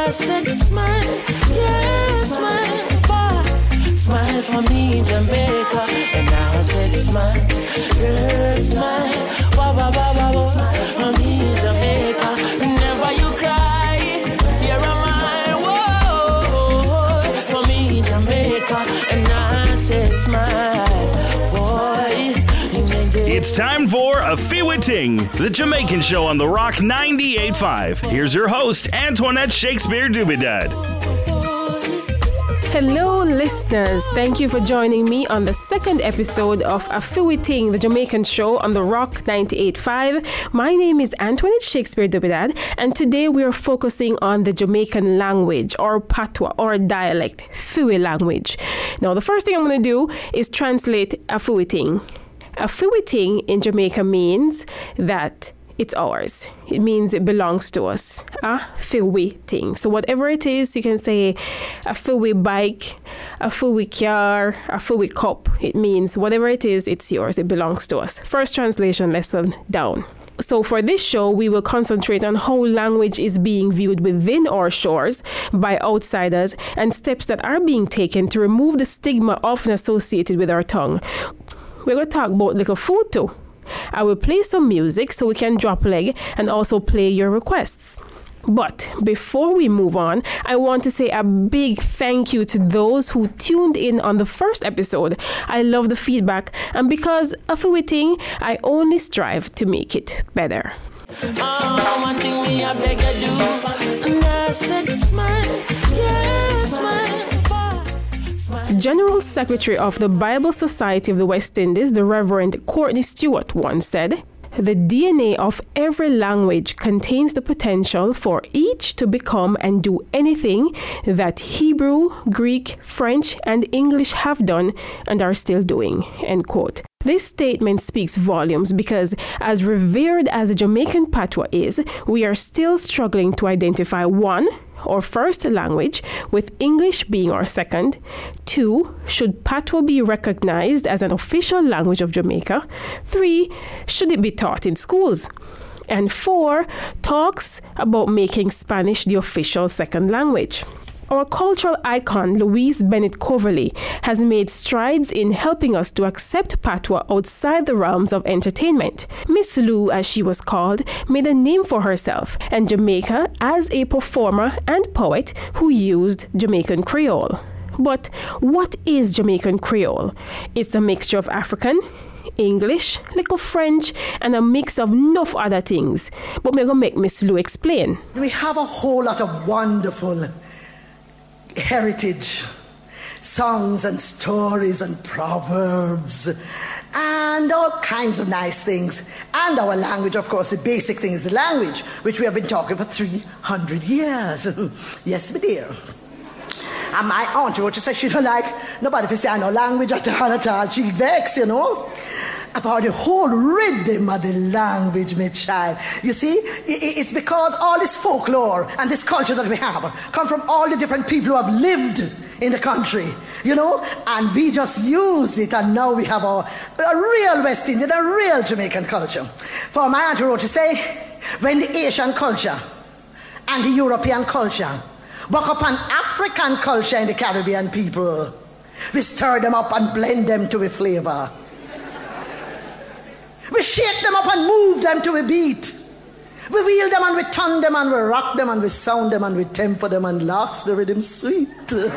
I said smile, yeah, smile, boy. Smile for me, Jamaica. And I said smile, yeah, smile, wah, wah, wah, wah, wah. For me, Jamaica. Never you cry, here am I, whoa. For me, Jamaica. And I said smile, boy. It's time for A Fiwi Ting, the Jamaican show on The Rock 98.5. Here's your host, Antoinette Shakespeare Dubidad. Hello, listeners. Thank you for joining me on the second episode of A Fiwi Ting, the Jamaican show on The Rock 98.5. My name is Antoinette Shakespeare Dubidad, and today we are focusing on the Jamaican language, or patois, or dialect, Fiwi language. Now, the first thing I'm going to do is translate A Fiwi Ting. A Fiwi Ting in Jamaica means that it's ours. It means it belongs to us. A Fiwi Ting. So whatever it is, you can say a Fiwi bike, a Fiwi car, a Fiwi cup. It means whatever it is, it's yours. It belongs to us. First translation lesson down. So for this show, we will concentrate on how language is being viewed within our shores by outsiders and steps that are being taken to remove the stigma often associated with our tongue. We're going to talk about little food too. I will play some music so we can drop leg and also play your requests. But before we move on, I want to say a big thank you to those who tuned in on the first episode. I love the feedback, and because of a thing, I only strive to make it better. One thing we have to do, and I said smile, yeah, smile. General Secretary of the Bible Society of the West Indies, the Reverend Courtney Stewart, once said, "The DNA of every language contains the potential for each to become and do anything that Hebrew, Greek, French, and English have done and are still doing." End quote. This statement speaks volumes because, as revered as the Jamaican patois is, we are still struggling to identify one, our first language, with English being our second. 2, should patois be recognized as an official language of Jamaica? 3, should it be taught in schools? And 4, talks about making Spanish the official second language. Our cultural icon, Louise Bennett Coverley, has made strides in helping us to accept patois outside the realms of entertainment. Miss Lou, as she was called, made a name for herself and Jamaica as a performer and poet who used Jamaican Creole. But what is Jamaican Creole? It's a mixture of African, English, little French, and a mix of enough other things. But we're going to make Miss Lou explain. We have a whole lot of wonderful heritage, songs and stories and proverbs and all kinds of nice things. And our language, of course, the basic thing is the language, which we have been talking for 300 years. Yes, my dear. And my auntie, what she said, she don't like nobody to say no language at all. She vexed, about the whole rhythm of the language, my child. You see, it's because all this folklore and this culture that we have come from all the different people who have lived in the country, and we just use it, and now we have a real West Indian, a real Jamaican culture. For my auntie wrote to say, when the Asian culture and the European culture buck up an African culture in the Caribbean people, we stir them up and blend them to a flavor. We shake them up and move them to a beat. We wheel them and we turn them and we rock them and we sound them and we temper them and laughs the rhythm sweet.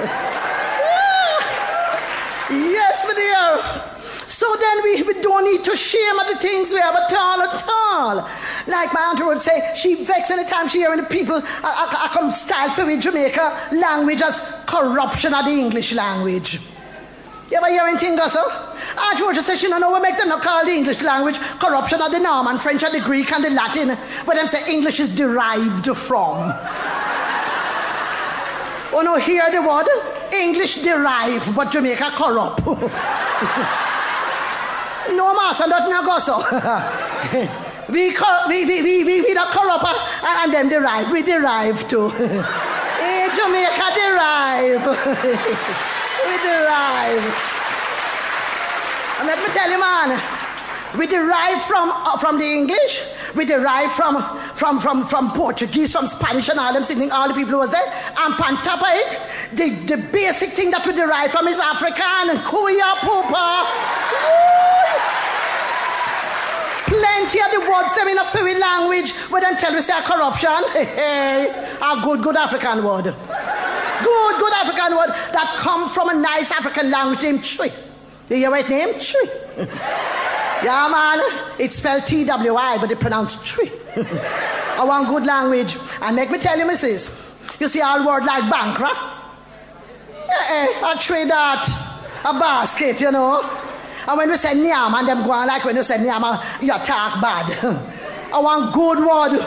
Yes, my dear. So then we don't need to shame at the things we have at all. Like my auntie would say, she vexed anytime she hearing the people come style for with Jamaica language as corruption of the English language. You ever hear anything, Gusso? Aunt Georgia says she don't know what make them not call the English language corruption of the Norman, French, and the Greek, and the Latin, but them say English is derived from. Oh no, hear the word? English derived, but Jamaica corrupt. No, master, that's not Gusso. we not corrupt and them derive. We derive too. Hey, Jamaica derive. We derive. And let me tell you, man, We derive from the English. We derive from Portuguese, from Spanish and all them singing, all the people who was there. And on top of it, the basic thing that we derive from is African and Kuya Pupa. Plenty of the words them in a fluid language where them tell we say corruption. A good African word. Good African word that come from a nice African language named Tree. You hear what name? Tree. Yeah, man. It's spelled T-W-I, but they pronounce Tree. I want good language. And make me tell you, missus, you see all word like bankrupt? A tree that, a basket, you know. And when we say nyam, and them go on like when you say nyam, you talk bad. I want good word.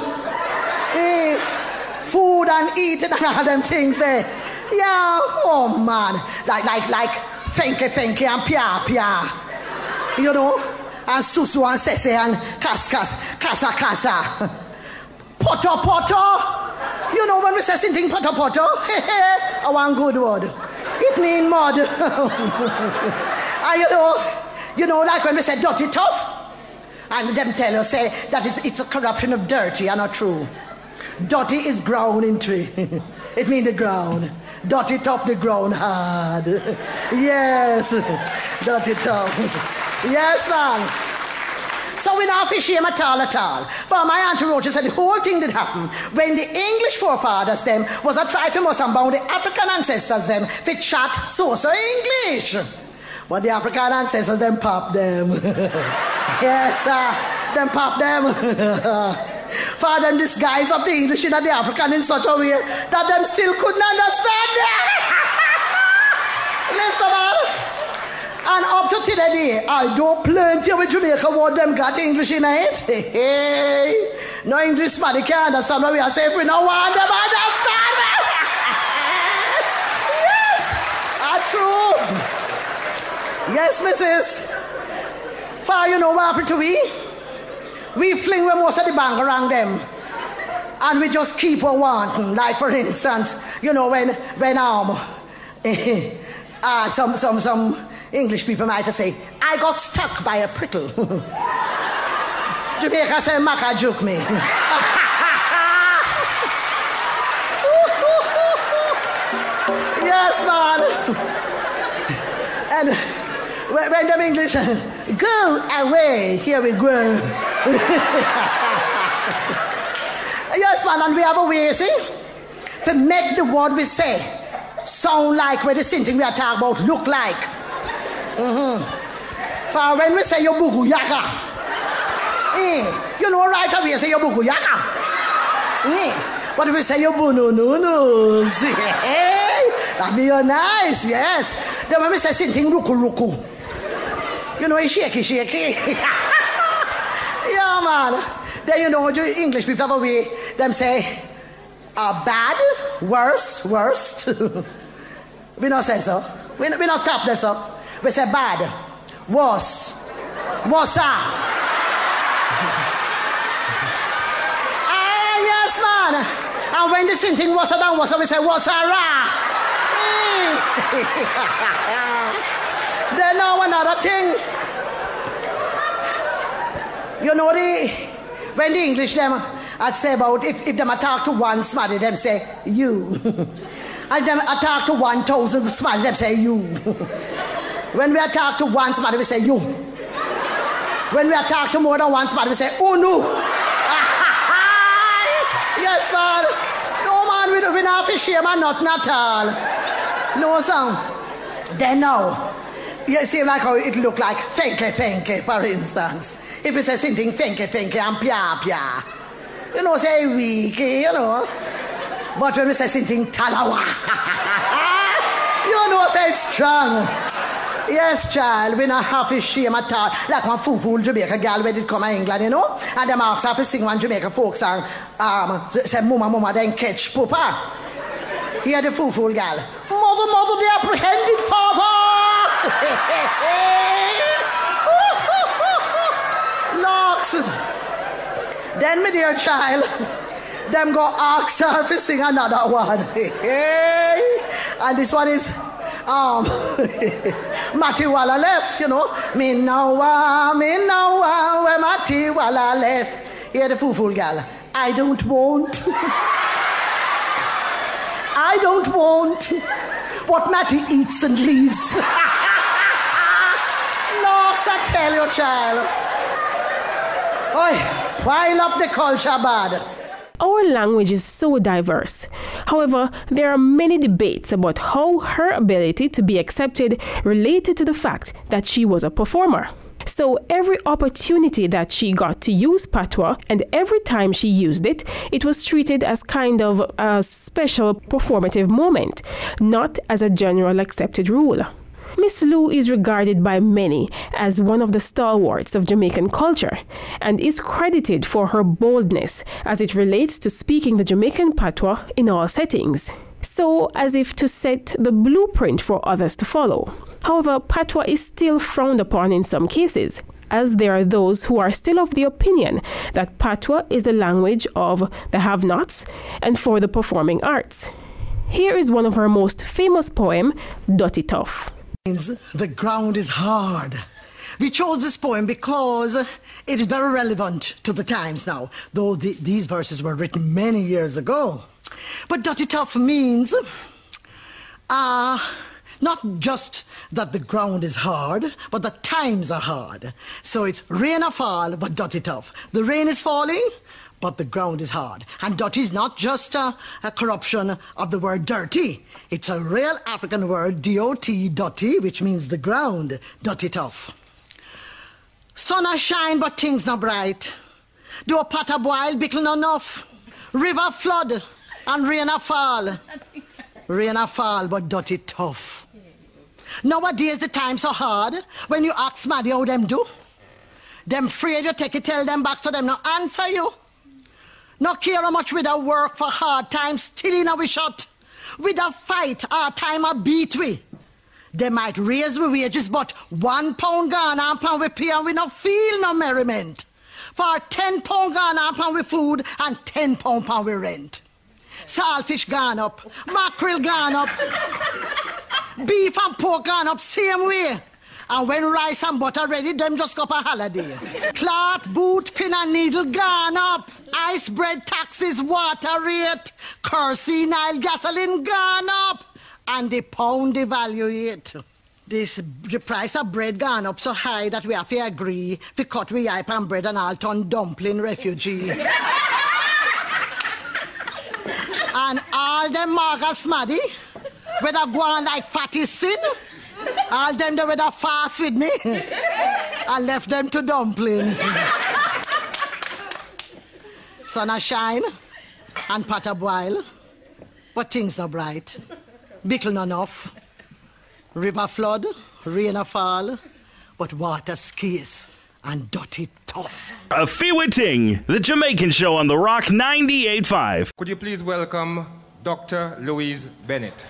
Food and eating and all them things there. Yeah, oh man. Like fenke and pia. You know? And susu and sese and casa. Poto. You know when we say something poto. I want good word. It mean mud. And you know, like when we say dirty tough, and them tell us say that it's a corruption of dirty and not true. Dirty is ground in tree. It means the ground. Dirty tough, the ground hard. Yes, dirty tough. Yes, man. So we not fish shame at all. For my Auntie Roach said the whole thing did happen when the English forefathers them was a try for most about the African ancestors them fit chat so English. But the African ancestors them pop them. Yes, sir. Them pop them. For them disguise of the English and the African in such a way that them still couldn't understand them. Listen, man. And up to today, I do plenty of Jamaica what them got English in it. Hey. No English man, they can't understand what we are saying. We don't want them understand. Yes, true. Yes, missus. For you know what happened to we? We fling them most of the bang around them. And we just keep on wanting. Like for instance, you know, when some English people might say, I got stuck by a prickle. Jamaica say, Maka juke me. Yes, man. And when them English, go away, here we go. Yes, man, and we have a way, see, to make the word we say sound like where the same thing we are talking about look like. For when we say your bugu yaka, you know right away say your bugu yaka. But if we say your bunu no, that'd be nice, yes. Then when we say something ruku, you know it's shaky. Yeah, man. Then you know English people have a way them say bad, worst. We don't say so. We don't top this up. We say bad, worse, yes, man. And when the same thing was done, we say was Then now another thing. You know when the English them I'd say about if them talk to one somebody, them say you. And them talk to 1,000 somebody, them say you. When we talk to one somebody, we say you. When we talk to more than one somebody, we say unu. Yes, man. No, man, we not fish here, man, not at all. No, son. Then now, you see like how it look like fenke, for instance. If we say something fenke and pia. You know, say weak, you know. But when we say something talawa, you know, say it's strong. Yes, child, we not have to shame at all. Like one fool Jamaica girl when it come to England, you know. And them ask her to sing one Jamaica folk song. Say, mama, then catch Papa. Hear the fool girl. Mother, the apprehended father. Locks. Then, my dear child, them go ask her to sing another one. And this one is Matty Walla left, you know. Me know where Matty Walla left. Hear the foo-foo gal. I don't want. I don't want what Matty eats and leaves. Knocks, I tell you, child. Oi, pile up the culture bad. Our language is so diverse. However, there are many debates about how her ability to be accepted related to the fact that she was a performer. So every opportunity that she got to use patois, and every time she used it, it was treated as kind of a special performative moment, not as a general accepted rule. Miss Lou is regarded by many as one of the stalwarts of Jamaican culture and is credited for her boldness as it relates to speaking the Jamaican patois in all settings, so as if to set the blueprint for others to follow. However, patois is still frowned upon in some cases, as there are those who are still of the opinion that patois is the language of the have-nots and for the performing arts. Here is one of her most famous poem, Dirty Tough. The ground is hard. We chose this poem because it is very relevant to the times now, though these verses were written many years ago. But Dirty Tough means not just that the ground is hard, but the times are hard. So it's rain or fall, but dirty tough. The rain is falling, but the ground is hard. And dirty is not just a corruption of the word dirty. It's a real African word, D-O-T, dirty, which means the ground, dirty tough. Sun a shine, but things not bright. Do a pot a boil, bickle not enough. River flood, and rain a fall. Rain a fall, but dirty tough. Nowadays the times so hard. When you ask Maddie how them do, them afraid you take it, tell them back, so them no answer you. No care how much we da work for hard times, still in our shot. We da fight, our time a beat we. They might raise we wages, but £1 gone and pound we pay and we no feel no merriment. For £10 gone and pound we food and £10 pound we rent. Saltfish gone up, mackerel gone up, beef and pork gone up same way. And when rice and butter ready, them just go up a holiday. Cloth, boot, pin and needle gone up. Ice bread taxes, water rate, kerosene, oil, gasoline gone up. And the pound devaluate. The price of bread gone up so high that we have to agree to cut we hype and bread and all turn dumpling refugee. And all them Margaret Smaddy, whether go on like fatty sin, all them they whether fast with me, I left them to dumpling. Sun a shine and pot a boil, but things not bright. Bickle not enough. River flood, rain a fall, but water scarce and dirty tough. A Fiwi Ting, the Jamaican show on the Rock 98.5. Could you please welcome Dr. Louise Bennett.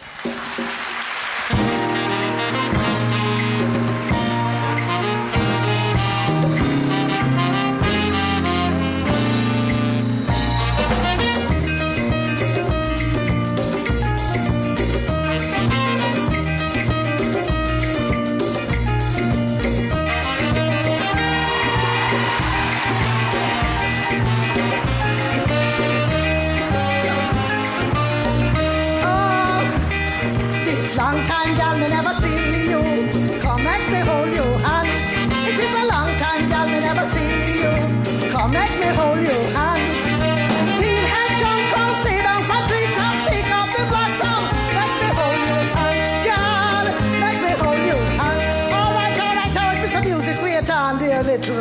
Make me hold your hand. We'll have jump on, sit down for tree top, pick up the blossom. Make me hold your hand, girl. Make me hold your hand. All right, Mr. Music, wait on, dear little.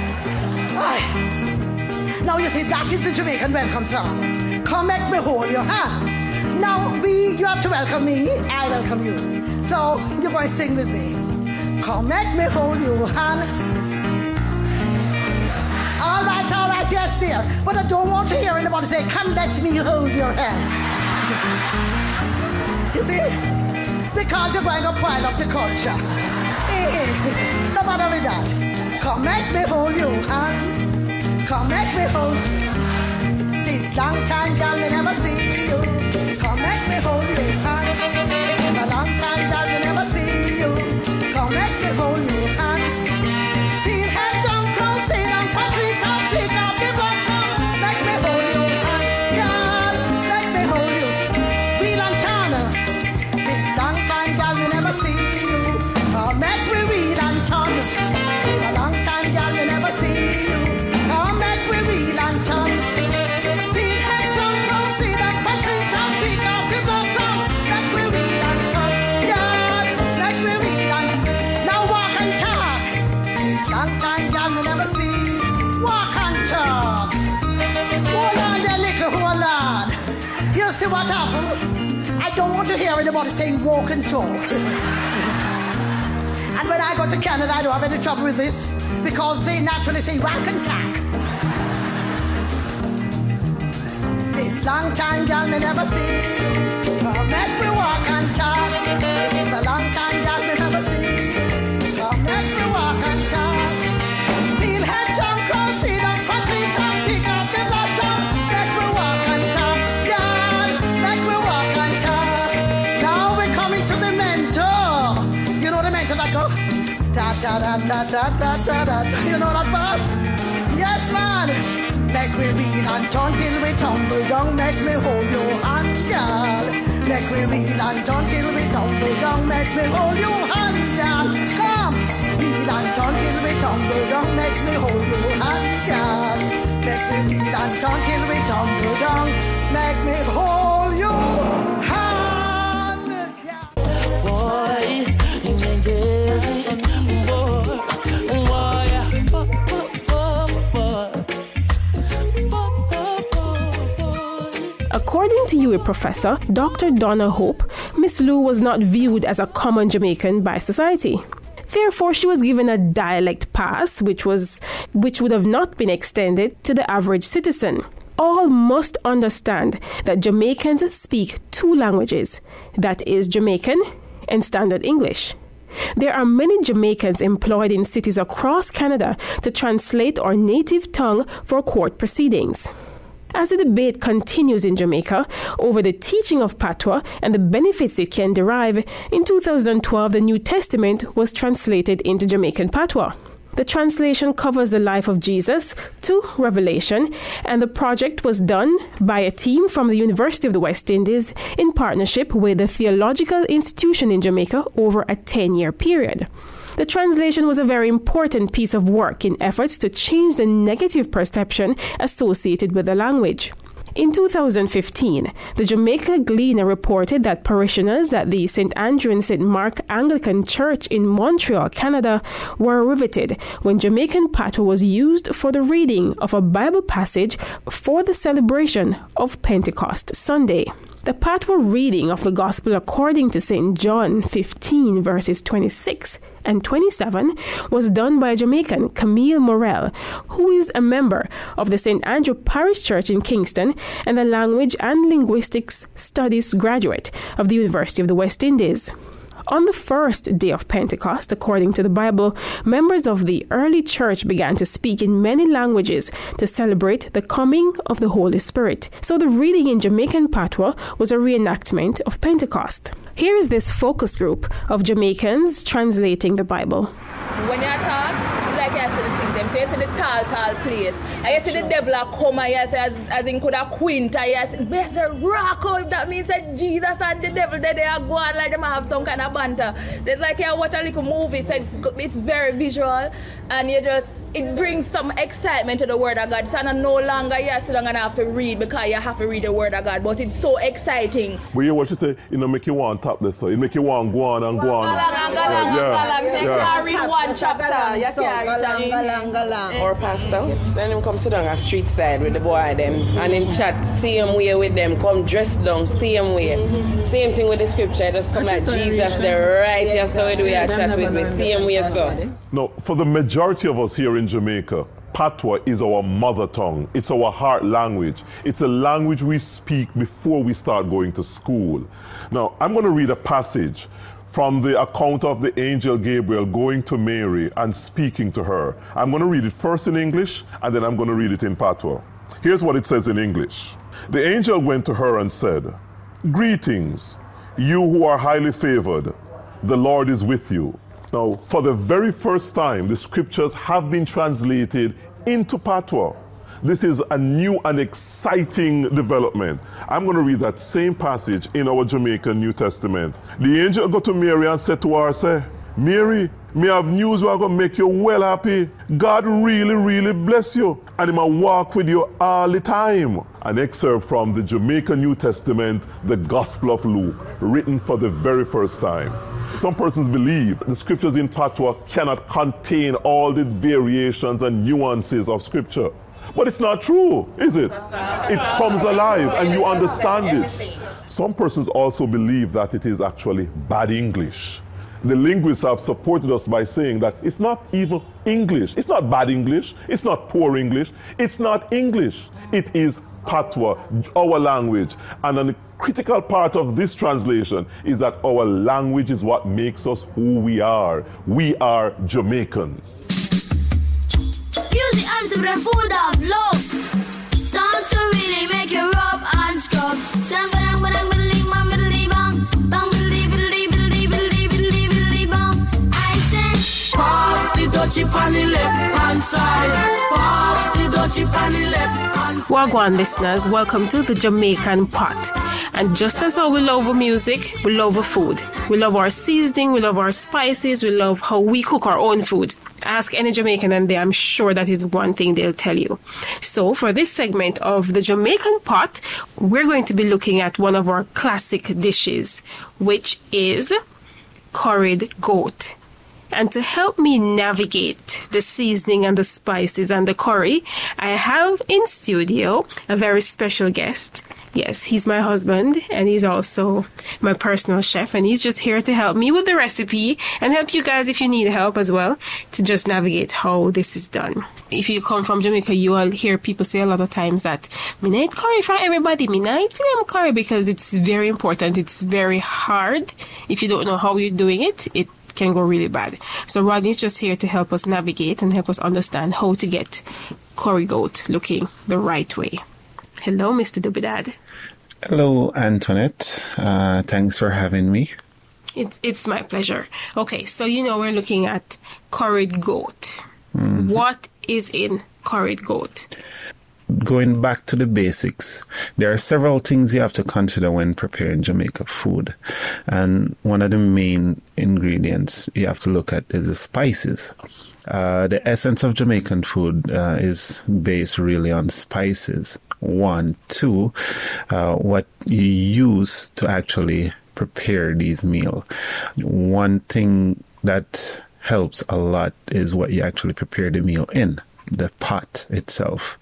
Aye. Now you see, that is the Jamaican welcome song. Come, make me hold your hand. Now you have to welcome me, I welcome you. So you're going to sing with me. Come, make me hold your hand. All right, yes, dear. But I don't want to hear anybody say, come, let me hold your hand. You see? Because you're going to pile up the culture. No matter with that. Come, make me hold your hand. Come, make me hold. This long time, girl, me never see you. Come, make me hold your hand. It's a long time, girl, me I don't want to hear anybody saying walk and talk. And when I go to Canada, I don't have any trouble with this because they naturally say whack and tack. This long time girl me never see. Come let me walk and talk. It's a long time girl me never see. Come let me walk and talk. Feel head jump, cross, sit down, complete and pick up the blossom. Let me walk and talk, girl. Let me walk and talk. Now we're coming to the mentor. You know the mentor that go da da da da da da da da. You know that part? Yes, man. Make me reel and turn till we tumble down. Make me hold your hand, girl. Make me reel and turn till we tumble down. Make me hold your hand, girl. Come, reel and turn till we tumble down. Make me hold your hand, girl. Make me reel and turn till we tumble down. Make me hold your hand, girl. Boy, According to UWI professor Dr. Donna Hope, Miss Lou was not viewed as a common Jamaican by society. Therefore, she was given a dialect pass, which would have not been extended to the average citizen. All must understand that Jamaicans speak two languages, that is Jamaican and Standard English. There are many Jamaicans employed in cities across Canada to translate our native tongue for court proceedings. As the debate continues in Jamaica over the teaching of Patois and the benefits it can derive, in 2012 the New Testament was translated into Jamaican Patois. The translation covers the life of Jesus to Revelation, and the project was done by a team from the University of the West Indies in partnership with the Theological Institution in Jamaica over a 10-year period. The translation was a very important piece of work in efforts to change the negative perception associated with the language. In 2015, the Jamaica Gleaner reported that parishioners at the St. Andrew and St. Mark Anglican Church in Montreal, Canada, were riveted when Jamaican Patois was used for the reading of a Bible passage for the celebration of Pentecost Sunday. The Patois reading of the Gospel according to St. John 15 verses 26 and 27 was done by a Jamaican, Camille Morel, who is a member of the St. Andrew Parish Church in Kingston and a Language and Linguistics Studies graduate of the University of the West Indies. On the first day of Pentecost, according to the Bible, members of the early church began to speak in many languages to celebrate the coming of the Holy Spirit. So the reading in Jamaican Patois was a reenactment of Pentecost. Here is this focus group of Jamaicans translating the Bible. When you talk, it's like you see the thing them. So you see the tall place. And you see the devil come and you see as in could a quinta, you see there's a rock out. That means that Jesus and the devil they are going like them have some kind of banter. So it's like you watch a little movie, so it's very visual and it brings some excitement to the word of God. So no longer you sit down and have to read because you have to read the word of God, but it's so exciting. But you what you say, make you want to tap this, so it make you want to go on and go on. So you can't read one chapter. You can't read Our pastor, then him come sit down at street side with the boy them and in chat same way with them, come dress down same way. Same thing with the scripture, just come like Jesus the right here, so we are chat with me same way so. Now, for the majority of us here in Jamaica, Patois is our mother tongue. It's our heart language. It's a language we speak before we start going to school. Now, I'm going to read a passage from the account of the angel Gabriel going to Mary and speaking to her. I'm going to read it first in English, and then I'm going to read it in Patois. Here's what it says in English. The angel went to her and said, "Greetings, you who are highly favored. The Lord is with you." Now, for the very first time, the scriptures have been translated into Patois. This is a new and exciting development. I'm going to read that same passage in our Jamaican New Testament. The angel got to Mary and said to her, say, "Mary, me have news we are going to make you well happy. God really, really bless you. And he will walk with you all the time." An excerpt from the Jamaican New Testament, the Gospel of Luke, written for the very first time. Some persons believe the scriptures in Patois cannot contain all the variations and nuances of scripture. But it's not true, is it? It comes alive and you understand it. Some persons also believe that it is actually bad English. The linguists have supported us by saying that it's not even English. It's not bad English. It's not poor English. It's not English. It is Patois, our language. And a critical part of this translation is that our language is what makes us who we are. We are Jamaicans. Music and some food of love. Songs to really make you rub and scrub. Pass the dutchie on the left hand side. Pass the dutchie on the left hand side. Wagwan listeners, welcome to the Jamaican Pot. And just as how we love our music, we love our food. We love our seasoning, we love our spices, we love how we cook our own food. Ask any Jamaican and I'm sure that is one thing they'll tell you. So for this segment of the Jamaican Pot, we're going to be looking at one of our classic dishes, which is curried goat. And to help me navigate the seasoning and the spices and the curry, I have in studio a very special guest. Yes, he's my husband and he's also my personal chef, and he's just here to help me with the recipe and help you guys if you need help as well to just navigate how this is done. If you come from Jamaica, you will hear people say a lot of times that me not eat curry for everybody, me not eat them curry, because it's very important. It's very hard. If you don't know how you're doing it, it can go really bad. So Rodney's just here to help us navigate and help us understand how to get curry goat looking the right way. Hello, Mr. Dubidad. Hello, Antoinette. Thanks for having me. It's my pleasure. Okay, so we're looking at curried goat. Mm-hmm. What is in curried goat? Going back to the basics, there are several things you have to consider when preparing Jamaica food. And one of the main ingredients you have to look at is the spices. The essence of Jamaican food is based really on spices. 1, 2, what you use to actually prepare these meals. One thing that helps a lot is what you actually prepare the meal in, the pot itself.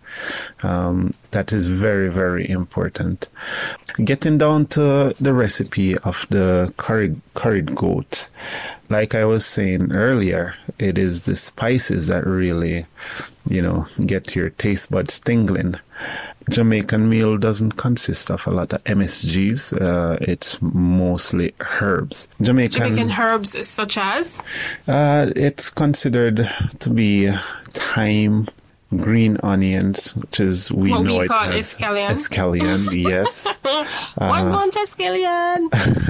That is very, very important. Getting down to the recipe of the curried goat, like I was saying earlier, it is the spices that really, get your taste buds tingling. Jamaican meal doesn't consist of a lot of MSGs. It's mostly herbs. Jamaican herbs such as? It's considered to be thyme, green onions, which is we know it as escallion. Escallion, yes. One bunch of escallion.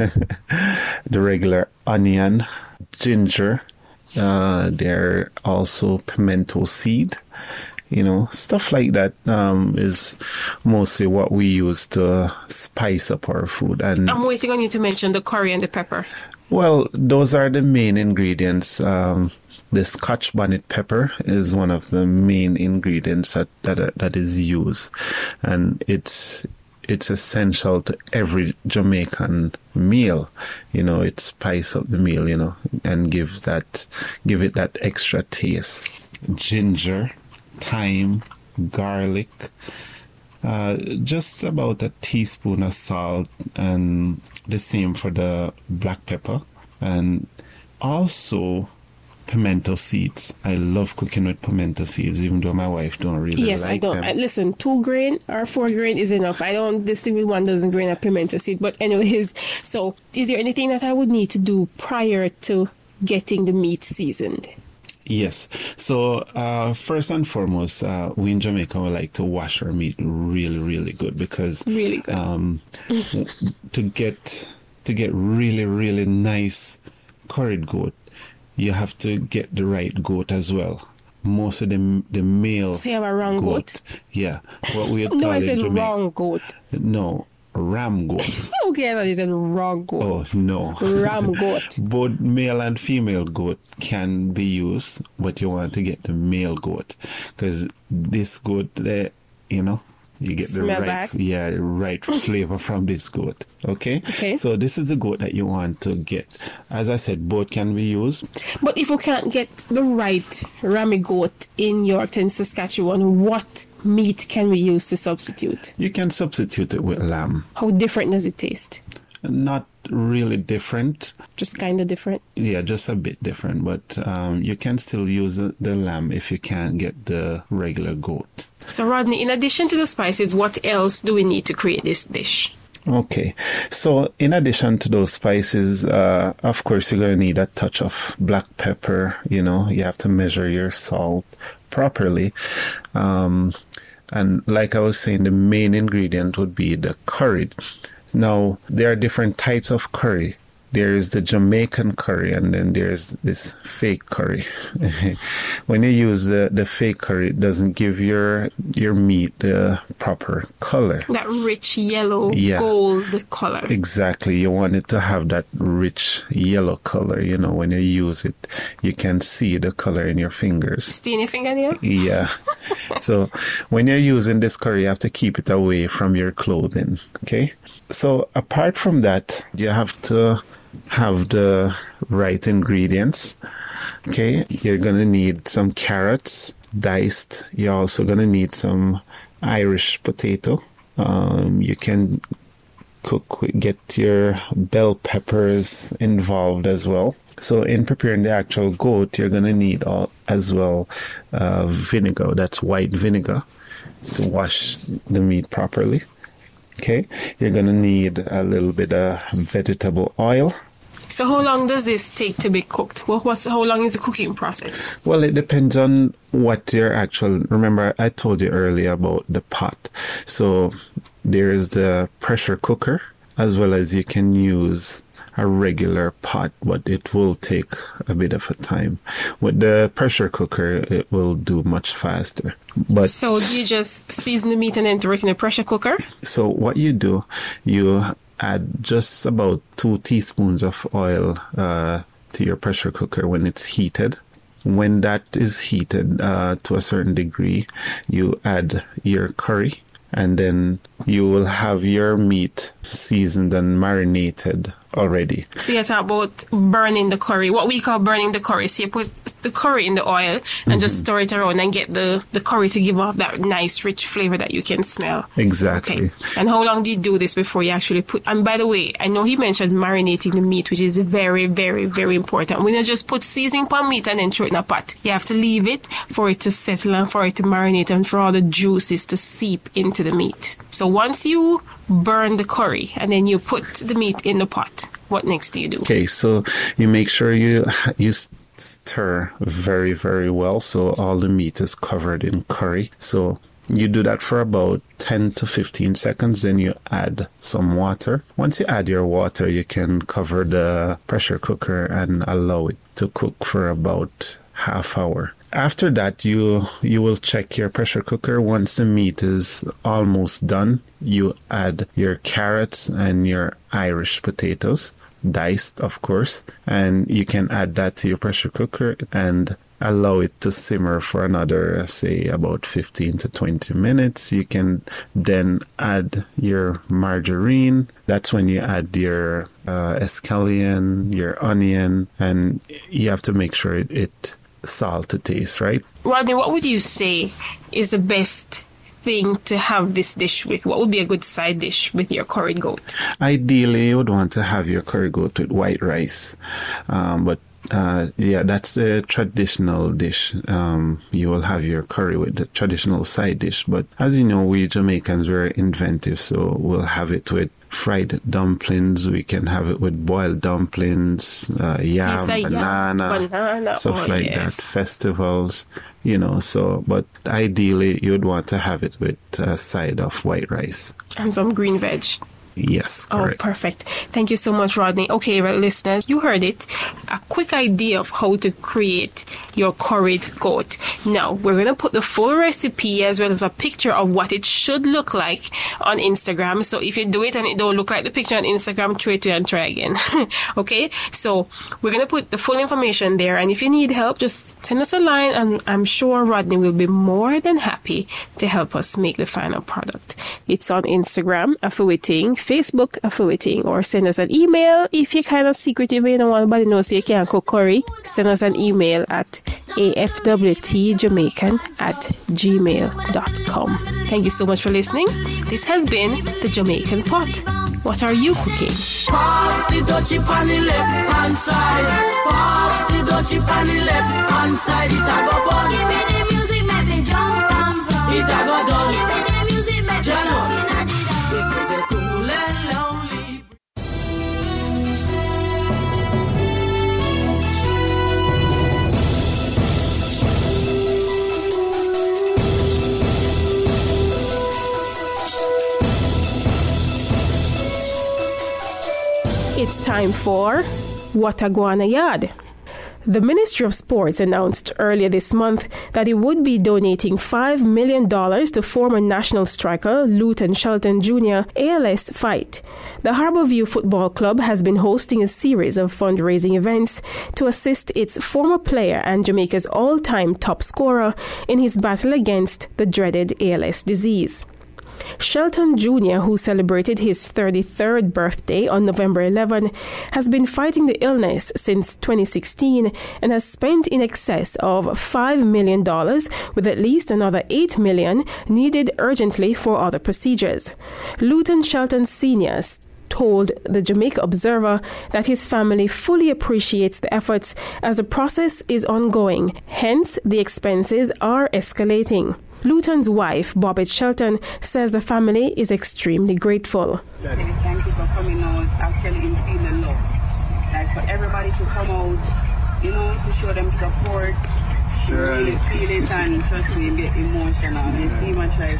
The regular onion, ginger. There are also pimento seed. Stuff like that is mostly what we use to spice up our food. And I'm waiting on you to mention the curry and the pepper. Well, those are the main ingredients. The Scotch bonnet pepper is one of the main ingredients that is used, and it's essential to every Jamaican meal. It spice up the meal, and give it that extra taste. Ginger, thyme, garlic, just about a teaspoon of salt, and the same for the black pepper, and also pimento seeds. I love cooking with pimento seeds, even though my wife don't really like them. Yes, I don't. Listen, 2 grain or 4 grain is enough. I don't distinguish 1 dozen grain of pimento seed. But anyways, so is there anything that I would need to do prior to getting the meat seasoned? Yes. So first and foremost, we in Jamaica we like to wash our meat really, really good, because really good. to get really, really nice curried goat, you have to get the right goat as well. Most of the male. So you have a wrong goat? Yeah. What we no, I said wrong goat. No. Ram goat. Okay, that is a wrong goat. Oh, no. Ram goat. Both male and female goat can be used, but you want to get the male goat, because this goat, You get Smell back. right flavor from this goat. Okay? So this is the goat that you want to get. As I said, both can be used. But if you can't get the right Rami goat in Yorkton, Saskatchewan, what meat can we use to substitute? You can substitute it with lamb. How different does it taste? Not really different. Just kind of different? Yeah, just a bit different. But you can still use the lamb if you can't get the regular goat. So Rodney, in addition to the spices, what else do we need to create this dish? Okay, so in addition to those spices, of course, you're going to need a touch of black pepper. You know, you have to measure your salt properly. And like I was saying, the main ingredient would be the curry. Now, there are different types of curry. There is the Jamaican curry, and then there's this fake curry. When you use the fake curry, it doesn't give your meat the proper color. That rich yellow, gold color. Exactly. You want it to have that rich yellow color. You know, when you use it, you can see the color in your fingers. Stain your fingernail? Yeah. So when you're using this curry, you have to keep it away from your clothing. Okay? So apart from that, you have to have the right ingredients. Okay, you're gonna need some carrots diced. You're also gonna need some Irish potato. You can get your bell peppers involved as well. So in preparing the actual goat, you're gonna need as well vinegar. That's white vinegar to wash the meat properly. Okay, you're gonna need a little bit of vegetable oil. So how long does this take to be cooked? How long is the cooking process? Well, it depends on what your actual... Remember, I told you earlier about the pot. So there is the pressure cooker, as well as you can use a regular pot, but it will take a bit of a time. With the pressure cooker, it will do much faster. But so do you just season the meat and then throw it in the pressure cooker? So what you do, you add just about 2 teaspoons of oil to your pressure cooker when it's heated. When that is heated to a certain degree, you add your curry, and then you will have your meat seasoned and marinated already. So you're talking about burning the curry. What we call burning the curry. So you put the curry in the oil and just stir it around and get the curry to give off that nice rich flavor that you can smell. Exactly. Okay. And how long do you do this before you actually put... And by the way, I know he mentioned marinating the meat, which is very, very, very important. We don't just put seasoning on meat and then throw it in a pot. You have to leave it for it to settle and for it to marinate and for all the juices to seep into the meat. So once you burn the curry and then you put the meat in the pot, what next do you do? Okay, so you make sure you stir very, very well so all the meat is covered in curry. So you do that for about 10 to 15 seconds, then you add some water. Once you add your water, you can cover the pressure cooker and allow it to cook for about half hour. After that, you will check your pressure cooker. Once the meat is almost done, you add your carrots and your Irish potatoes, diced, of course, and you can add that to your pressure cooker and allow it to simmer for another, say, about 15 to 20 minutes. You can then add your margarine. That's when you add your escallion, your onion, and you have to make sure it salt to taste, right? Rodney, what would you say is the best thing to have this dish with? What would be a good side dish with your curried goat? Ideally, you would want to have your curried goat with white rice. But that's the traditional dish. You will have your curry with the traditional side dish. But as you know, we Jamaicans were inventive, so we'll have it with fried dumplings. We can have it with boiled dumplings, yam, banana, stuff like that. Festivals, so, but ideally you'd want to have it with a side of white rice. And some green veg. Yes, correct. Oh, perfect. Thank you so much, Rodney. Okay, well, listeners, you heard it. a quick idea of how to create your curried goat. Now, we're going to put the full recipe as well as a picture of what it should look like on Instagram. So if you do it and it don't look like the picture on Instagram, throw it and try again. Okay? So we're going to put the full information there. And if you need help, just send us a line and I'm sure Rodney will be more than happy to help us make the final product. It's on Instagram, Afuiting, Facebook, Afuiting, or send us an email. If you're kind of secretive and you don't want anybody knows you can't cook curry, send us an email at afwtjamaican@gmail.com. Thank you so much for listening. This has been The Jamaican Pot. What are you cooking? Pass the dutchie on the left hand side. Pass the dutchie on the left hand side. It a go bun. Give me the music, make me jump and run. It a go done. Give me the music, make me jump and because you're cool and lonely. It's time for What a Guana Yard. The Ministry of Sports announced earlier this month that it would be donating $5 million to former national striker Luton Shelton Jr. ALS fight. The Harbourview Football Club has been hosting a series of fundraising events to assist its former player and Jamaica's all-time top scorer in his battle against the dreaded ALS disease. Shelton Jr., who celebrated his 33rd birthday on November 11, has been fighting the illness since 2016 and has spent in excess of $5 million, with at least another $8 million needed urgently for other procedures. Luton Shelton Sr. told the Jamaica Observer that his family fully appreciates the efforts as the process is ongoing, hence the expenses are escalating. Luton's wife, Bobbitt Shelton, says the family is extremely grateful. Thank you for coming out, actually in feeling love. Like for everybody to come out, to show them support. Really feel it and trust me, get emotional. You see my child,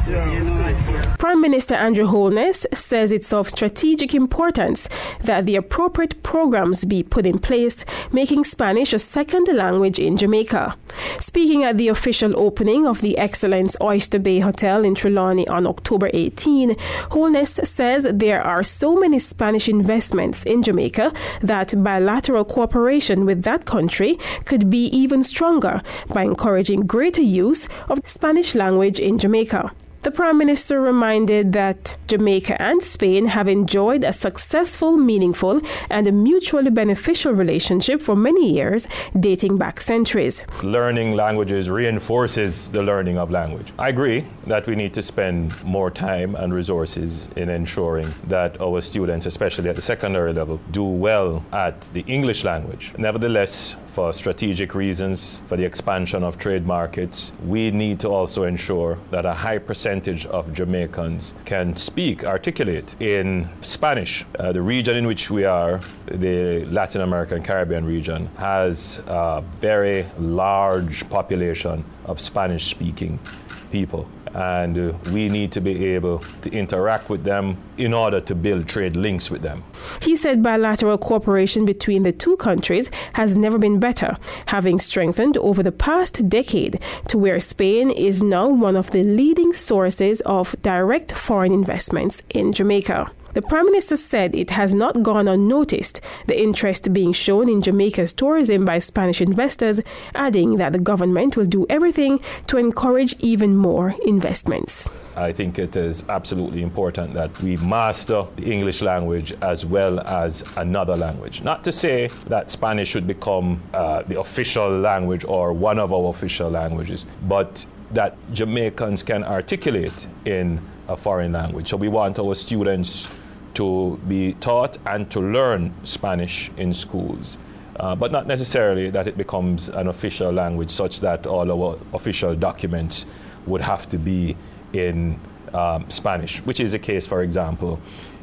Prime Minister Andrew Holness says it's of strategic importance that the appropriate programs be put in place, making Spanish a second language in Jamaica. Speaking at the official opening of the Excellence Oyster Bay Hotel in Trelawney on October 18, Holness says there are so many Spanish investments in Jamaica that bilateral cooperation with that country could be even stronger by encouraging greater use of Spanish language in Jamaica. The Prime Minister reminded that Jamaica and Spain have enjoyed a successful, meaningful, and a mutually beneficial relationship for many years, dating back centuries. Learning languages reinforces the learning of language. I agree that we need to spend more time and resources in ensuring that our students, especially at the secondary level, do well at the English language. Nevertheless, for strategic reasons, for the expansion of trade markets, we need to also ensure that a high percentage of Jamaicans can articulate in Spanish. The region in which we are, the Latin American Caribbean region, has a very large population of Spanish-speaking people. And we need to be able to interact with them in order to build trade links with them. He said bilateral cooperation between the two countries has never been better, having strengthened over the past decade to where Spain is now one of the leading sources of direct foreign investments in Jamaica. The Prime Minister said it has not gone unnoticed, the interest being shown in Jamaica's tourism by Spanish investors, adding that the government will do everything to encourage even more investments. I think it is absolutely important that we master the English language as well as another language. Not to say that Spanish should become the official language or one of our official languages, but that Jamaicans can articulate in a foreign language. So we want our students to be taught and to learn Spanish in schools, but not necessarily that it becomes an official language such that all our official documents would have to be in Spanish, which is the case, for example,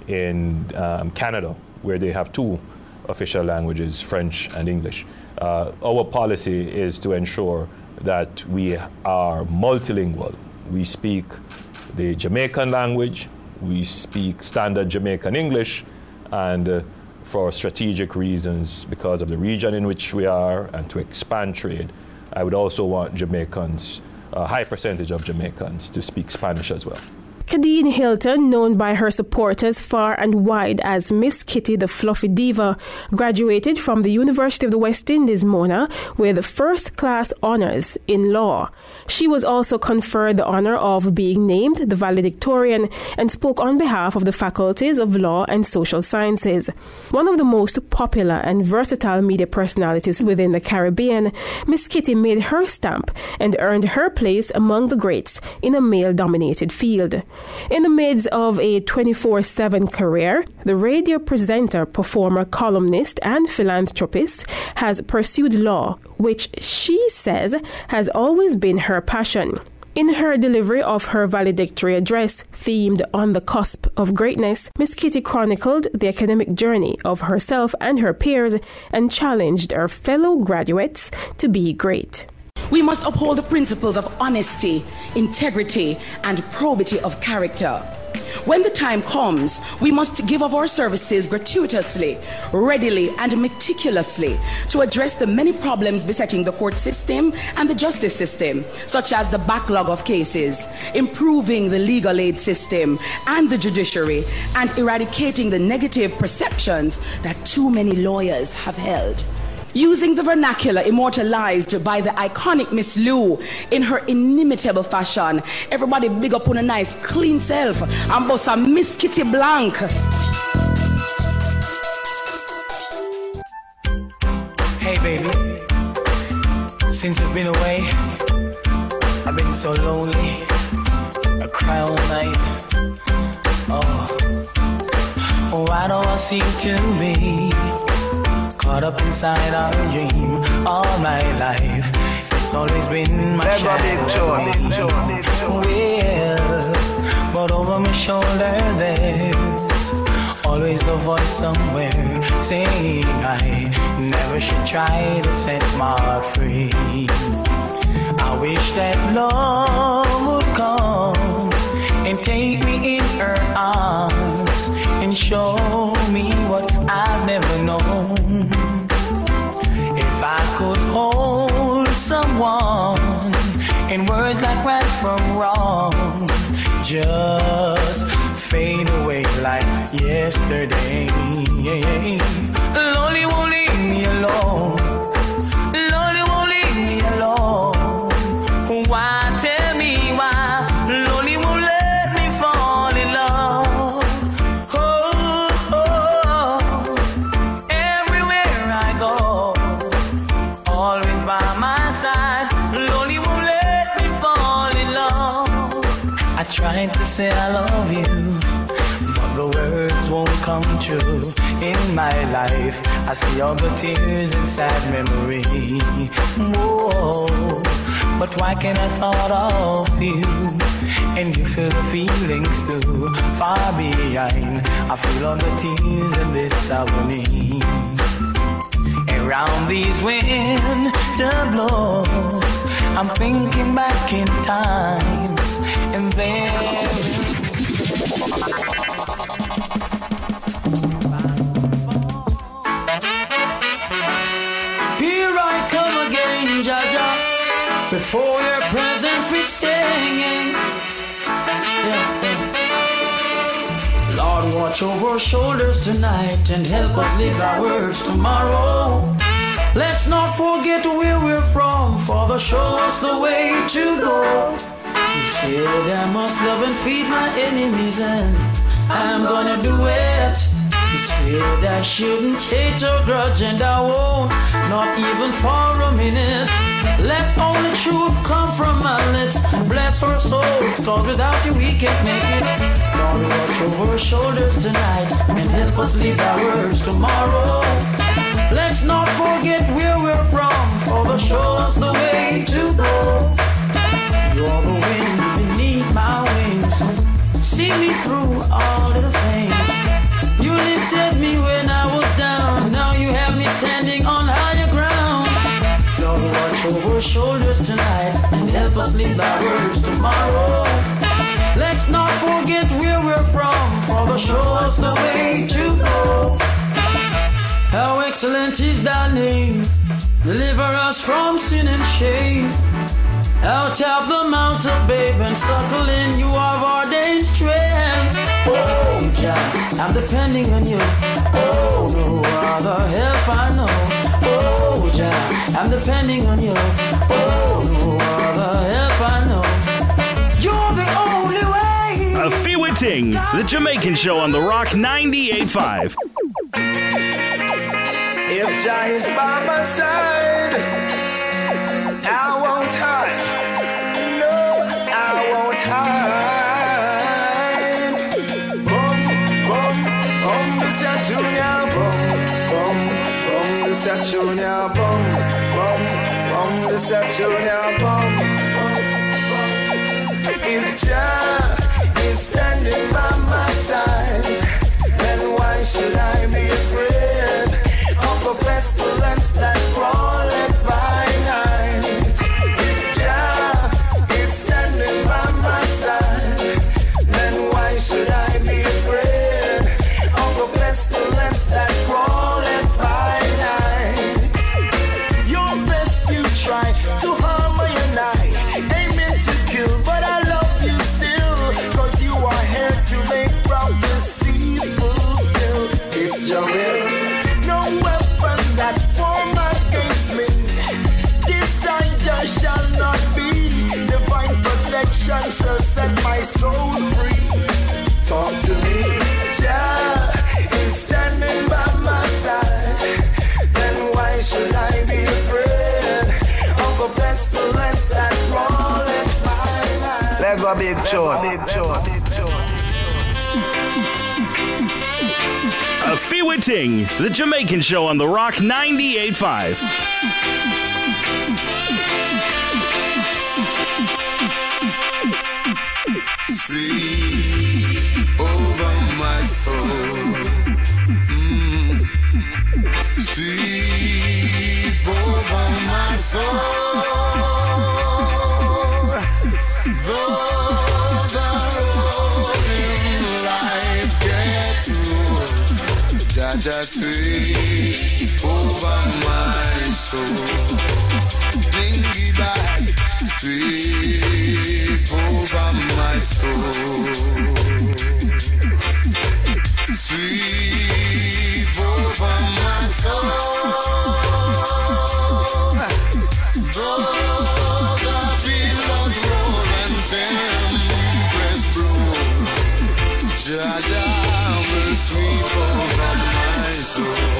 in Canada, where they have two official languages, French and English. Our policy is to ensure that we are multilingual. We speak the Jamaican language, we speak standard Jamaican English, and for strategic reasons because of the region in which we are and to expand trade, I would also want Jamaicans, a high percentage of Jamaicans, to speak Spanish as well. Kadeen Hilton, known by her supporters far and wide as Miss Kitty the Fluffy Diva, graduated from the University of the West Indies, Mona, with first-class honours in law. She was also conferred the honour of being named the valedictorian and spoke on behalf of the faculties of law and social sciences. One of the most popular and versatile media personalities within the Caribbean, Miss Kitty made her stamp and earned her place among the greats in a male-dominated field. In the midst of a 24/7 career, the radio presenter, performer, columnist, and philanthropist has pursued law, which she says has always been her passion. In her delivery of her valedictory address, themed on the cusp of greatness, Miss Kitty chronicled the academic journey of herself and her peers and challenged her fellow graduates to be great. We must uphold the principles of honesty, integrity, and probity of character. When the time comes, we must give of our services gratuitously, readily, and meticulously to address the many problems besetting the court system and the justice system, such as the backlog of cases, improving the legal aid system and the judiciary, and eradicating the negative perceptions that too many lawyers have held. Using the vernacular immortalized by the iconic Miss Lou in her inimitable fashion, everybody big up on a nice clean self and boss a Miss Kitty Blank. Hey baby, since you've been away, I've been so lonely, I cry all night. Oh, why don't I seem to be caught up inside our dream all my life? It's always been my shadow. Well, but over my shoulder there's always a voice somewhere saying I never should try to set my heart free. I wish that love would come and take me in her arms and show me what I've never known. If I could hold someone in words like right from wrong, just fade away like yesterday. Lonely won't leave me alone. Lonely won't leave me alone. Why, tell me why? Lonely won't let me fall in love. Everywhere I go, always by my side. Lonely won't let me fall in love. I tried to say I love you, but the words won't come true. In my life, I see all the tears and sad memory. Whoa, but why can't I thought of you? And you feel the feelings too, far behind. I feel all the tears in this agony. Around these winter blows, I'm thinking back in times, and then here I come again, Jaja, before your presence we're singing. Lord, watch over our shoulders tonight and help us live our words tomorrow. Let's not forget where we're from, Father, show us the way to go. You said I must love and feed my enemies, and I'm gonna do it. You said I shouldn't hate or grudge, and I won't, not even for a minute. Let only truth come from my lips. Bless our souls, cause without you we can't make it. Lord, watch over our shoulders tonight and help us live our words tomorrow. Let's not forget where we're from, Father, show us the way to go. You're the wind beneath my wings, see me through all the things. You lifted me when I was down, now you have me standing on higher ground. Lord, watch over our shoulders tonight and help us live our words tomorrow. Let's not forget where we're from, Father, show us the way to go. Excellent is thy name. Deliver us from sin and shame. Out of the mount of babe and subtle in you have ordained strength. Oh, Jah, I'm depending on you. Oh, no other help I know. Oh, Jah, I'm depending on you. Oh, no other help I know. You're the only way. A Fiwa Ting, the Jamaican show on the Rock 98.5. If Jah is by my side, I won't hide. No, I won't hide. Boom, boom, boom, this a junior. Boom, boom, boom, this a junior. Boom, boom, boom, this a junior. Boom, boom, boom. If Jah is standing by my side, then why should I be afraid of a pestilence that crawleth by night? If Jah is standing by my side, then why should I be afraid of a pestilence that crawleth by night? Your best you try to harm me and I, aiming to kill, but I love you still, cause you are here to make prophecy fulfilled. It's your will. No weapon that form against me, desire shall not be. Divine protection shall set my soul free. Talk to me. Jah is standing by my side, then why should I be afraid of a pestilence that crawleth by night? Let go big chore, big chore, big chore. A Fiwa Ting, the Jamaican show on the Rock 98.5. Sweep over my soul. Sweep over my soul. Though the road in life gets rough, Jah sweep over my soul. Dingy back, sweep over my soul. Sweep over my soul. Though the billows roll and tempests blow, Jah will sweep over my soul.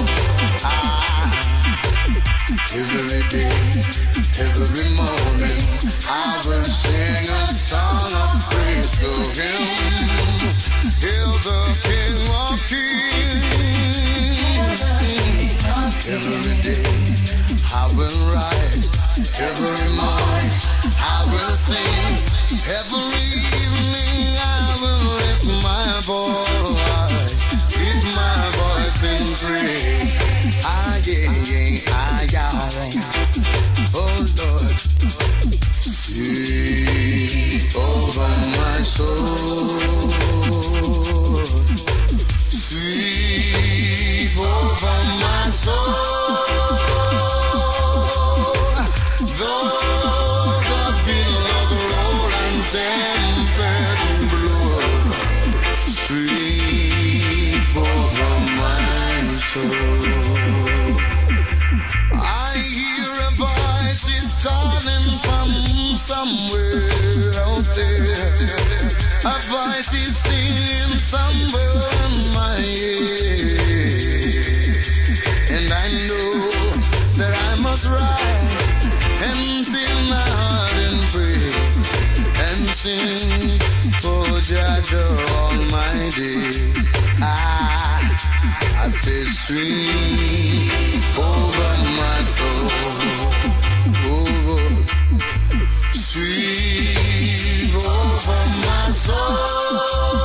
Every day, every morning, I will sing a song of praise to Him. Hail the King of Kings. Every day, I will rise. Every morning, I will sing. Every evening, I will lift my voice. Lift my voice in praise. Oh Lord, sweep over my soul. Sweep over my soul. Though the billows roll and tempests blow, sweep over my soul. Somewhere out there, a voice is singing somewhere in my ear, and I know that I must rise and fill my heart and pray and sing for Jah Almighty. I say sweep over my soul. Sweep over my soul.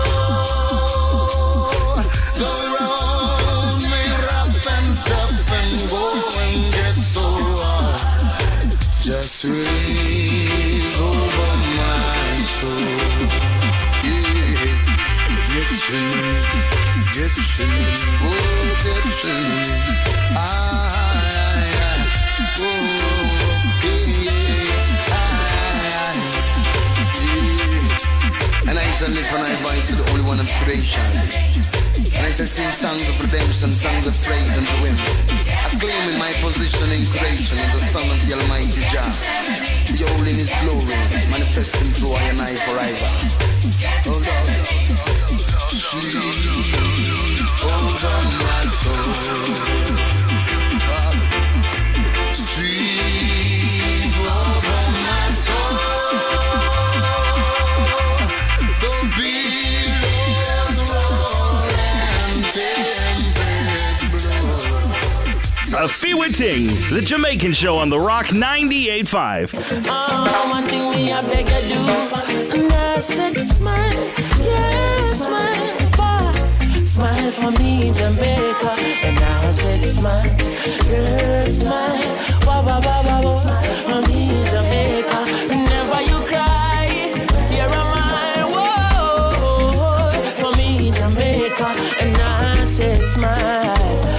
The road may rough and tough and go and get so hard. Just sweep over my soul. Yeah, get to me, oh, get to me. Christ is the only one of creation. And I shall sing songs of redemption, songs of praise unto him. Acclaiming my position in creation as the Son of the Almighty Jah. Beholding his glory, manifesting through I and I forever. Oh Lord, sweet over my soul. Sweet over my soul. A Fiwiting, the Jamaican show on the Rock 98.5. Oh, one thing me I beg you do, and I said smile, yeah, smile, boy, smile for me, Jamaica. And I said smile, yeah, smile, wah, wah, wah, wah, wah, for me, Jamaica. Never you cry, here am I, whoa, for me, Jamaica. And I said smile.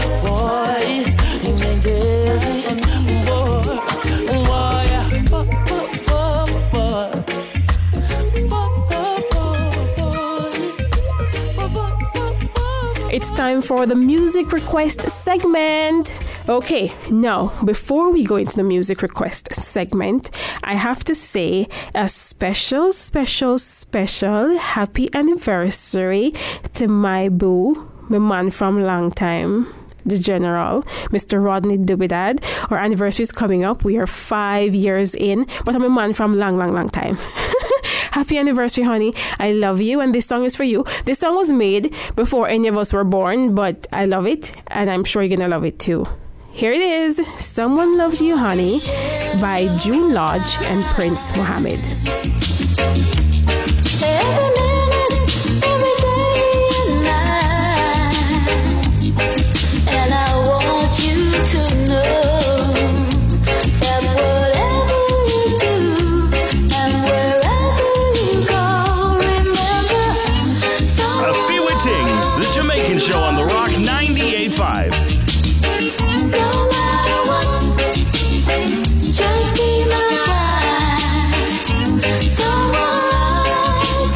It's time for the music request segment. Okay, now, before we go into the music request segment, I have to say a special happy anniversary to my boo, my man from long time, the General, Mr. Rodney Dubidad. Our anniversary is coming up. We are 5 years in, but I'm a man from long time. Happy anniversary, honey. I love you, and this song is for you. This song was made before any of us were born, but I love it, and I'm sure you're gonna love it too. Here it is, Someone Loves You, Honey, by June Lodge and Prince Muhammad. Show on the Rock 98.5. Just be my guide. Someone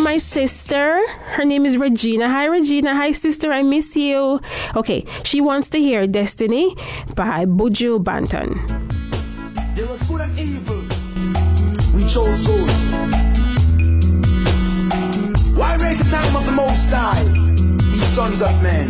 my sister. Her name is Regina. Hi, Regina. Hi, sister. I miss you. Okay, she wants to hear Destiny by Buju Banton. There was good and evil. We chose good. Why raise the time of the Most High, ye sons of men?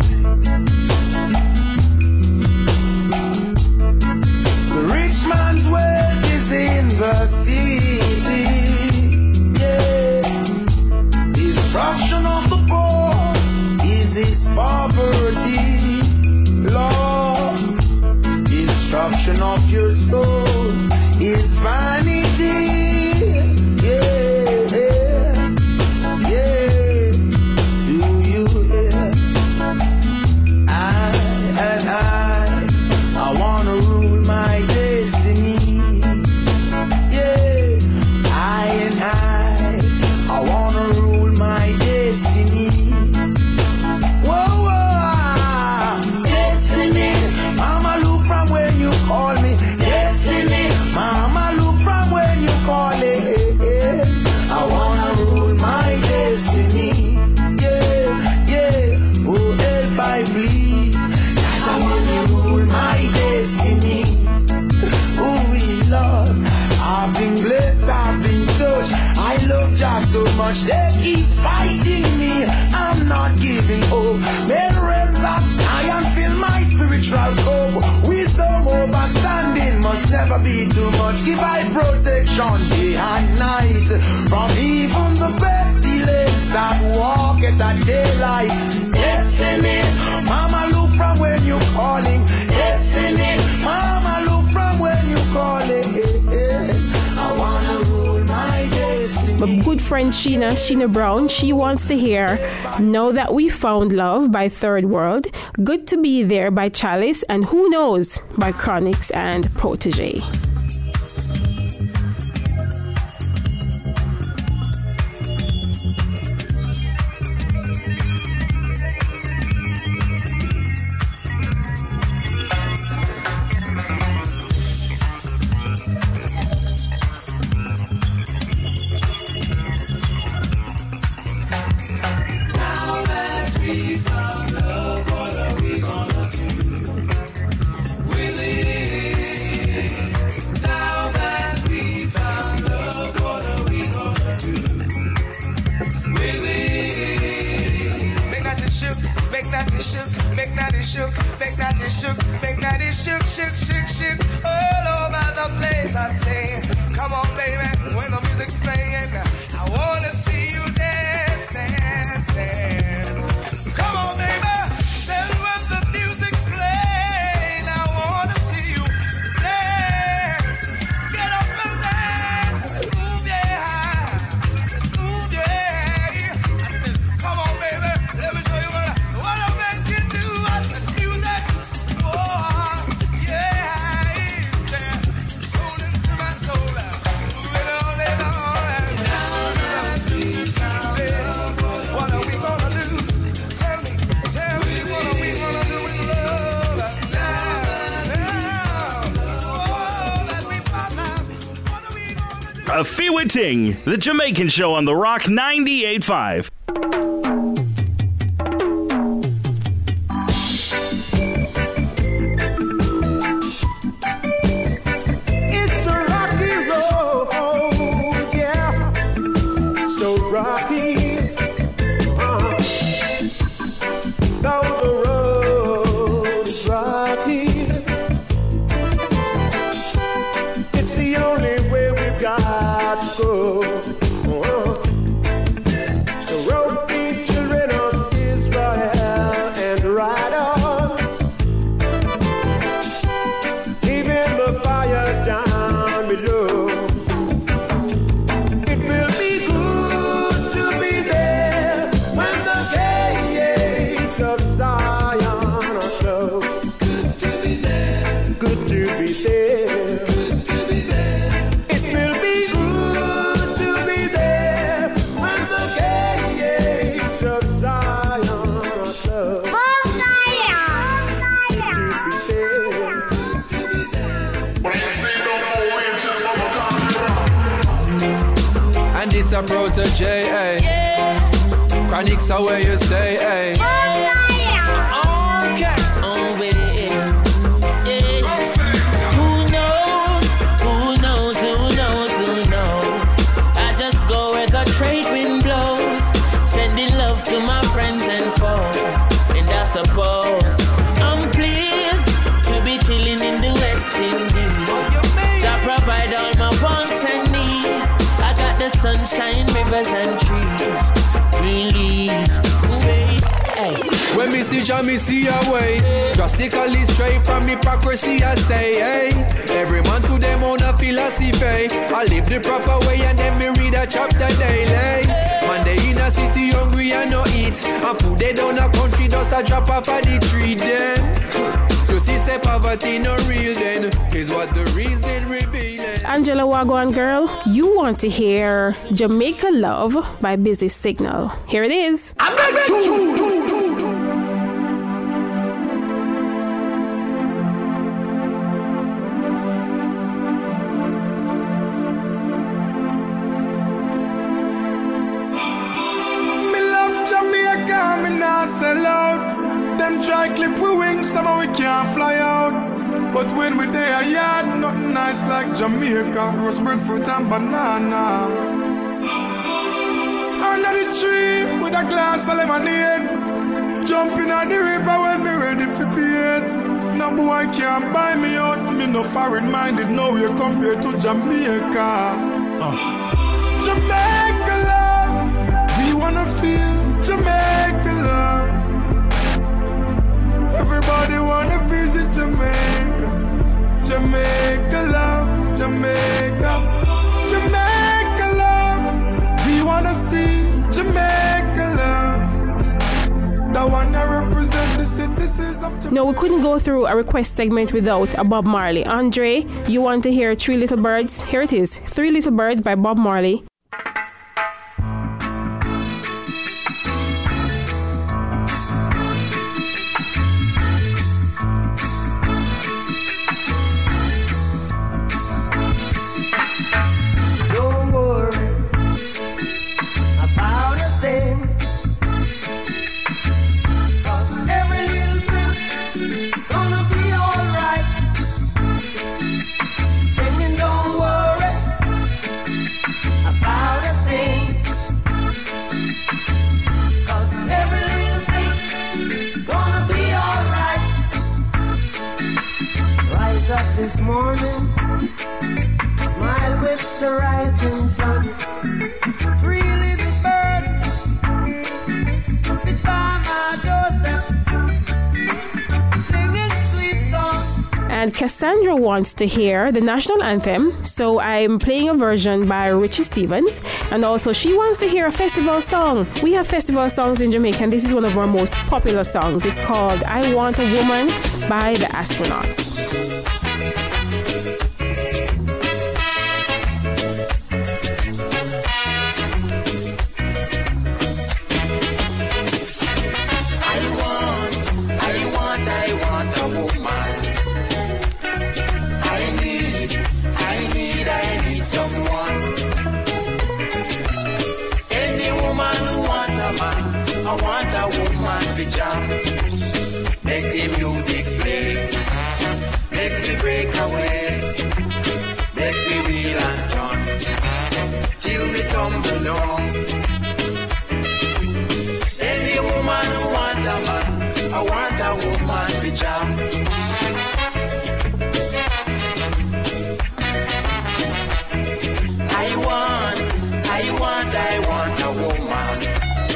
The rich man's wealth is in the city. Yeah. Destruction of the poor is his poverty. Lord, destruction of your soul is vanity. So much they keep fighting me, I'm not giving up. Men realms of Zion fill my spiritual cup. Wisdom overstanding must never be too much. Give I protection day and night from even the best delays that walk at that daylight. Destiny, mama look from when you calling. Destiny, mama look from when you calling. I wanna rule my destiny. My good friend Sheena Brown, she wants to hear Know That We Found Love by Third World, Good to Be There by Chalice, and Who Knows by Chronix and Protege. Shook all over the place. I say, come on, baby, when the music's playing, I wanna see you dance, dance, dance. Come on, baby, say when the music's playing, I wanna see you dance. Get up and dance, move yeah, I said move yeah. I said, come on, baby, let me show you what a man can do. I said music, oh. A Fiwa Ting, the Jamaican show on the Rock 98.5. It's a rocky road, yeah, so rocky. Though the road is rocky, it's the only way we've got to go. So roll me, children of Israel, and ride on, leaving the fire down below. It will be good to be there when the gates of Zion are closed. Good to be there. Good to be there. Good to be there. It will be good to be there when the gates of Zion are closed. And it's a Protege, eh? Chronics are where you say, hey. Okay. Who knows? I just go where the trade wind blows, sending love to my friends and foes. And I suppose I'm pleased to be chilling in the West Indies. To provide all my wants and needs. I got the sunshine, rivers and trees. Green leaves, hey. When me see Jah, me see a way. Drastically straight from hypocrisy, I say, hey. Every man to them own a philosophy. I live the proper way and then me read a chapter daily. Man, they in a city hungry and no eat. And food they down a country, just a drop off of the tree then. You see, say poverty no real then. Is what the reason revealing. Angela Wagwan girl, you want to hear Jamaica Love by Busy Signal. Here it is. I'm back to sell out. Them try clip we wings, somehow we can't fly out. But when we there, yeah, nothing nice like Jamaica. Roast breadfruit and banana. Under the tree with a glass of lemonade. Jumping on the river when me ready for bed. No boy can't buy me out. Me no foreign minded, no way compared to Jamaica. Jamaica love, we wanna feel Jamaica love. Everybody wanna visit Jamaica. Jamaica love, Jamaica. Jamaica love, we wanna see Jamaica love. The one that represent the citizens of Jamaica. No, we couldn't go through a request segment without a Bob Marley. Andre, you want to hear Three Little Birds? Here it is, Three Little Birds by Bob Marley. This morning, smile with the rising sun. Three little birds, it's by my doorstep, singing sweet songs. And Cassandra wants to hear the national anthem, so I'm playing a version by Richie Stephens. And also, she wants to hear a festival song. We have festival songs in Jamaica, and this is one of our most popular songs. It's called I Want a Woman by the Astronauts. I want a woman to jam. Make the music play. Make me break away. Make me wheel and turn till we tumble down. Any woman who want a man, I want a woman to jam. I want a woman.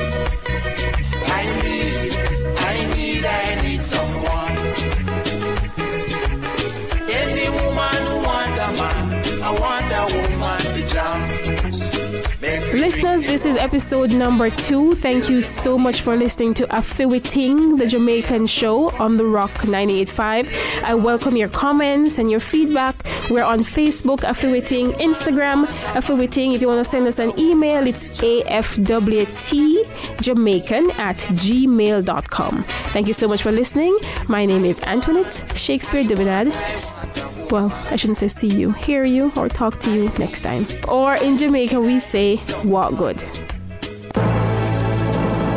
I need someone. Any woman who want a man, I want a woman to jump. Listeners, this is episode number 2. Thank you so much for listening to Afiwiting, the Jamaican show on the Rock 98.5. I welcome your comments and your feedback. We're on Facebook, Afiwiting, Instagram, Afiwiting. If you want to send us an email, it's afwtjamaican@gmail.com. Thank you so much for listening. My name is Antoinette Shakespeare Dubedad. Well, I shouldn't say see you, hear you, or talk to you next time. Or in Jamaica, we say walk good.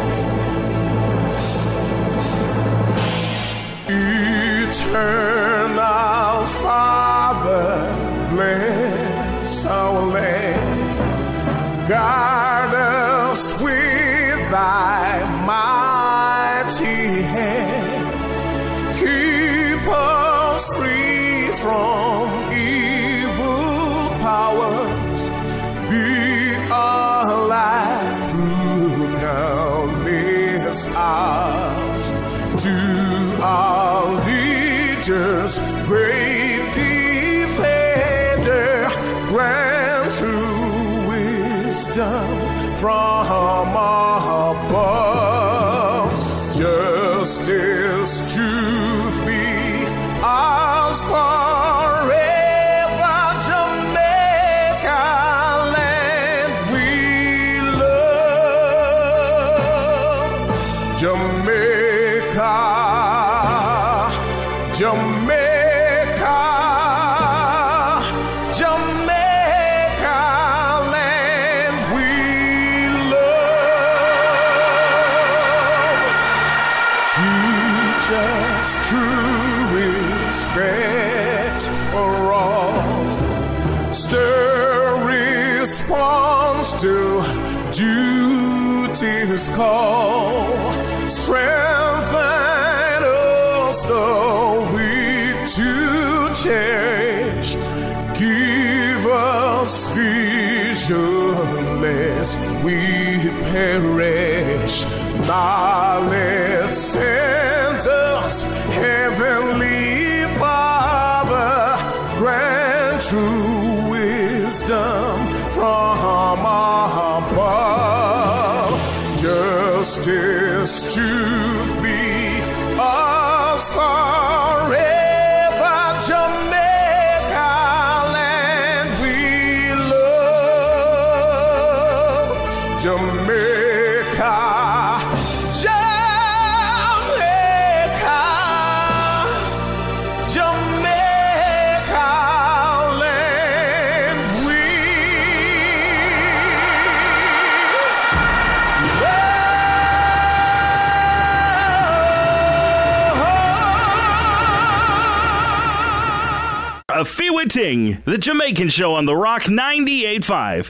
Ancestors, great defender, grant true wisdom from above. Justice, truth be ours forever. Jamaica land we love. Jamaica, Jamaica, Jamaica land we love. Teach us true respect for all. Stir response to duty's call. Strengthen us the weak to cherish. Give us vision lest we perish. Knowledge sent us, Heavenly Father, grant true wisdom from above. Justice, truth be us forever. Jamaica land we love. Jamaica, Jamaica, Jamaica land we A Fiwiting, the Jamaican show on the Rock 98.5.